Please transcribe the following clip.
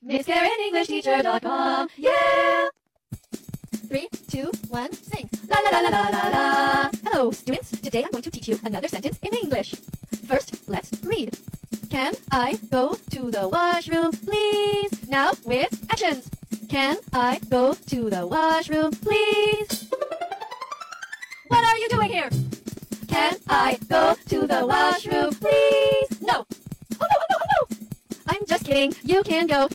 MissKarenEnglishTeacher.com. Yeah! 3, 2, 1, sing. La la la la la la la. Hello, students. Today I'm going to teach you another sentence in English. First, let's read. Can I go to the washroom, please? Now with actions. Can I go to the washroom, please? What are you doing here? Can I go to the washroom, please? No. Oh no, oh no, oh no. I'm just kidding. You can go.